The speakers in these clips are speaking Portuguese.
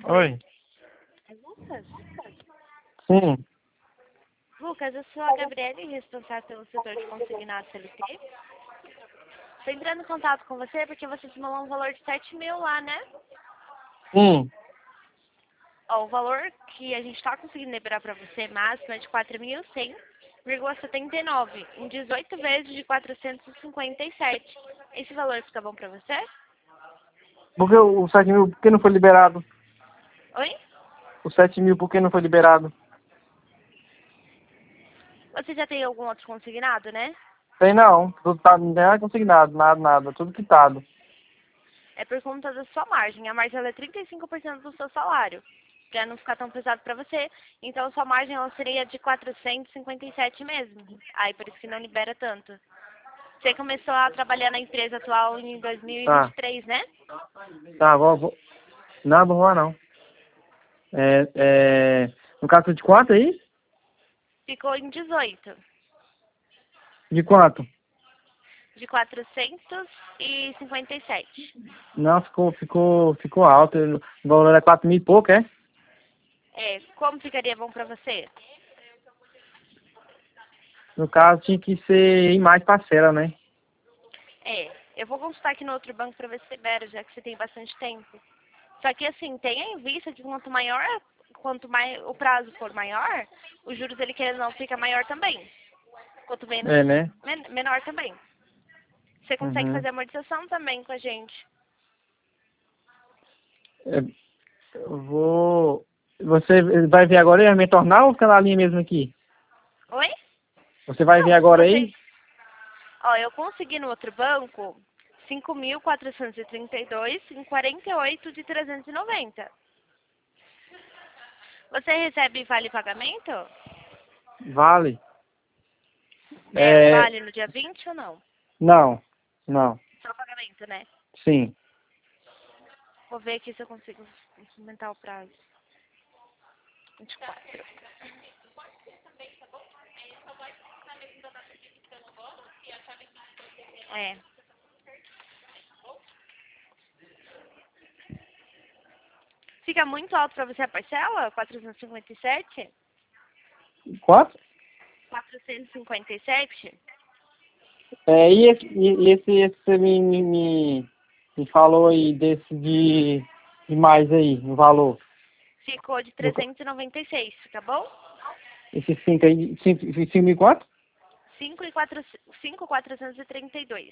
Oi. É Lucas? Sim. Lucas, eu sou a Gabriele, responsável pelo setor de consignado CLT. Estou entrando em contato com você porque você simulou um valor de 7.000 lá, né? Sim. Ó, o valor que a gente está conseguindo liberar para você máximo é de 4.100,79 em 18 vezes de 457. Esse valor fica bom para você? Porque o 7 mil, por que não foi liberado? Oi? O 7 mil, por que não foi liberado? Você já tem algum outro consignado, né? Tem não. Tudo tá, não tem nada consignado, nada. Tudo quitado. É por conta da sua margem. A margem ela é 35% do seu salário, para não ficar tão pesado para você. Então, a sua margem ela seria de 457 mesmo. Aí, por isso que não libera tanto. Você começou a trabalhar na empresa atual em Tá. 2023, né? Tá, vou. Não, vou não. No caso de quanto aí? Ficou em 18, De quanto? de 457. Não, ficou alto. O valor é 4 mil e pouco, é? É, como ficaria bom para você? No caso, tinha que ser em mais parcela, né? É, eu vou consultar aqui no outro banco para ver se libera, já que você tem bastante tempo. Só que assim, tenha em vista que quanto mais o prazo for maior, os juros ele querendo ou não fica maior também. Quanto menos, É, né? menor também. Você consegue Uhum. fazer amortização também com a gente. É, eu vou... Você vai ver agora e vai me tornar ou fica na linha mesmo aqui? Oi? Você vai ver Não, se agora você. aí? Ó, eu consegui no outro banco 5.432 em 48 de 390. Você recebe vale pagamento? Vale. É, o É, vale no dia 20 ou não? não, não. Só pagamento, né? Sim. Vou ver aqui se eu consigo aumentar o prazo. 24. É. Fica muito alto para você a parcela? 457? Quanto? 457? E esse você me falou aí desse de mais aí, no valor. Ficou de No 396, tá bom? Esse 5 aí, 5 mil quanto? 5.432.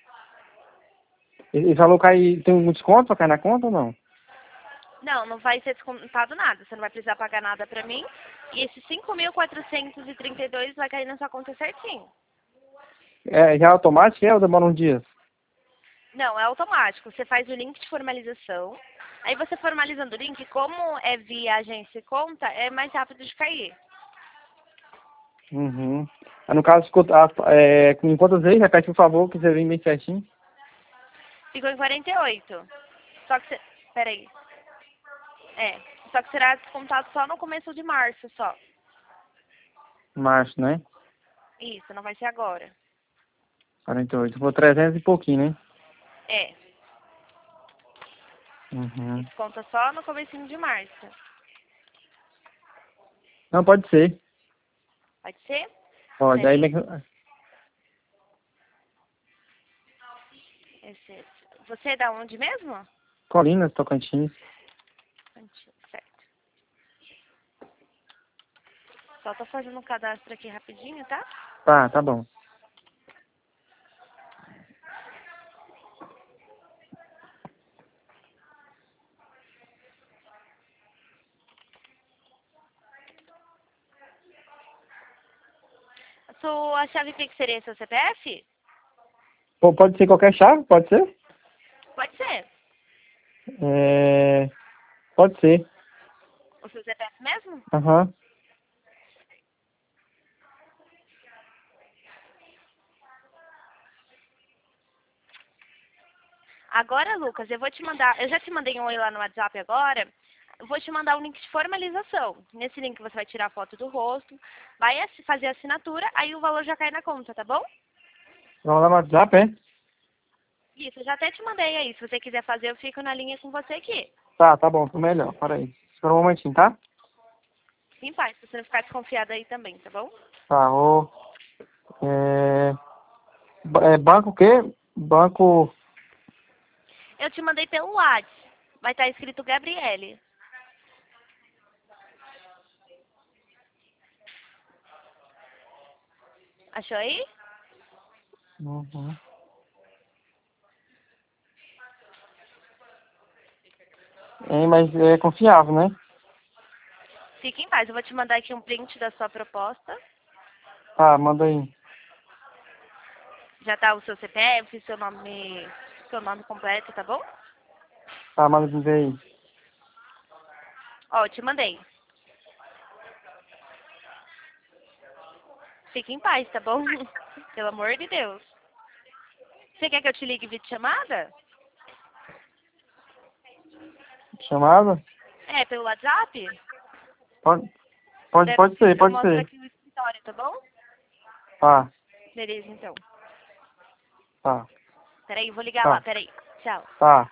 Esse valor cai, tem um desconto pra cair na conta ou não? Não, não vai ser descontado nada. Você não vai precisar pagar nada pra mim. E esse 5.432 vai cair na sua conta certinho. É já é automático, ou demora uns dias? Não, é automático. Você faz o link de formalização. Aí você formalizando o link, como é via agência e conta, é mais rápido de cair. Uhum. Aí, no caso, em quantas vezes? Repete, por favor, que você vem bem certinho. Ficou em 48. Só que você... Peraí. É. Só que será descontado só no começo de março, só. Março, né? Isso, não vai ser agora. 48. Vou 300 e pouquinho, né? É. Uhum. Desconta só no comecinho de março. Não, pode ser. Pode ser? Pode. Aí, Peraí. Você é da onde mesmo? Colinas, Tocantins. Certo. Só tô fazendo um cadastro aqui rapidinho, tá? Tá bom. A chave Pix seria seu CPF? Pô, pode ser qualquer chave? Pode ser? Pode ser. É... Pode ser. O seu CPF mesmo? Aham. Agora, Lucas, eu vou te mandar. Eu já te mandei um oi lá no WhatsApp agora. Eu vou te mandar um link de formalização. Nesse link você vai tirar a foto do rosto, vai fazer a assinatura, aí o valor já cai na conta, tá bom? Vamos lá no WhatsApp, é? Isso, eu já até te mandei aí. Se você quiser fazer, eu fico na linha com você aqui. Tá bom, tô melhor. Para aí. Espera um momentinho, tá? Fique em paz, pra você não ficar desconfiada aí também, tá bom? Tá, ô. Banco o quê? Banco. Eu te mandei pelo WhatsApp. Vai estar escrito Gabriele. Achou aí? Uhum. Mas é confiável, né? Fique em paz, eu vou te mandar aqui um print da sua proposta. Tá, manda aí. Já tá o seu CPF, seu nome completo, tá bom? Tá, manda ver aí. Ó, eu te mandei. Fique em paz, tá bom? Pelo amor de Deus. Você quer que eu te ligue vídeo chamada? Chamada? É, pelo WhatsApp? Pode, pode ser, Eu pode mostro ser. aqui o escritório, tá bom? Tá, Beleza, então. tá, Peraí, vou ligar lá, tá, peraí. Tchau. tá.